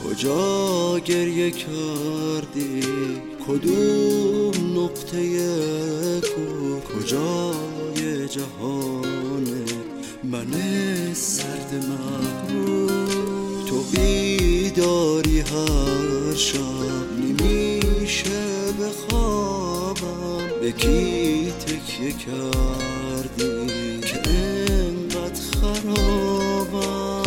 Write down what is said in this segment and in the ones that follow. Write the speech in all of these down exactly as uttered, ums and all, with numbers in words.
کجا گریه کردی کدوم نقطه کو کجای جهان من سرد مغرور تو بیداری هر شب نمیشه بخوابم به کی تکیه کردی که انقدر خرابم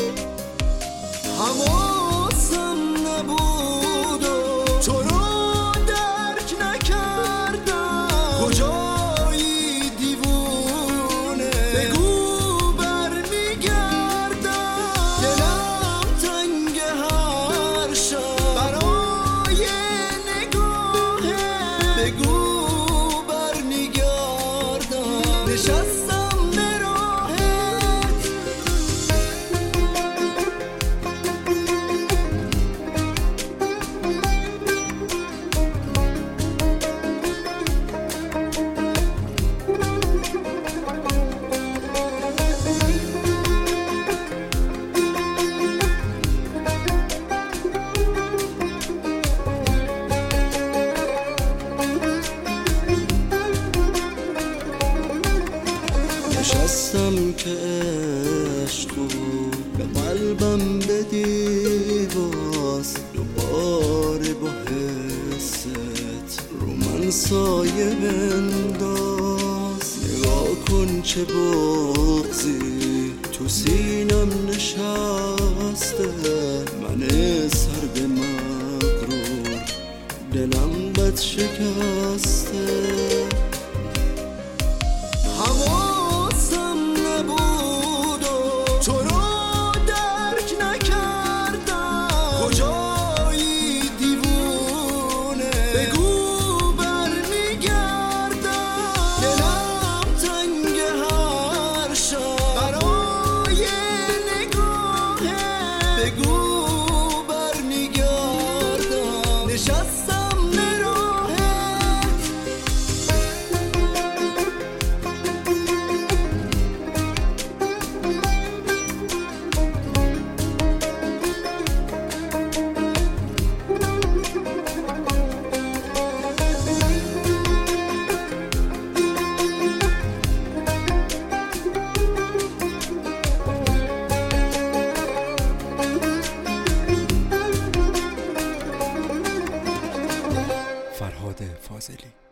حواسم نبود و تو رو درک نکردم کجایی دیوونه بگو برمیگردم دلم تنگ هر شب برای نگاهه بگو برمیگردم نشستم نشستم که عشقو به قلبم بدی باز دوباره با حست رو من سایه بنداز نگاه کن چه بغضی تو سینم نشسته من سرد مغرور دلم بد شکسته حواسم نبود و تو رو درک نکردم کجایی دیوونه بگو برمیگردم دلم تنگ هر شب برای نگاهه بگو برمیگردم نشستم فرهاد فاضلی.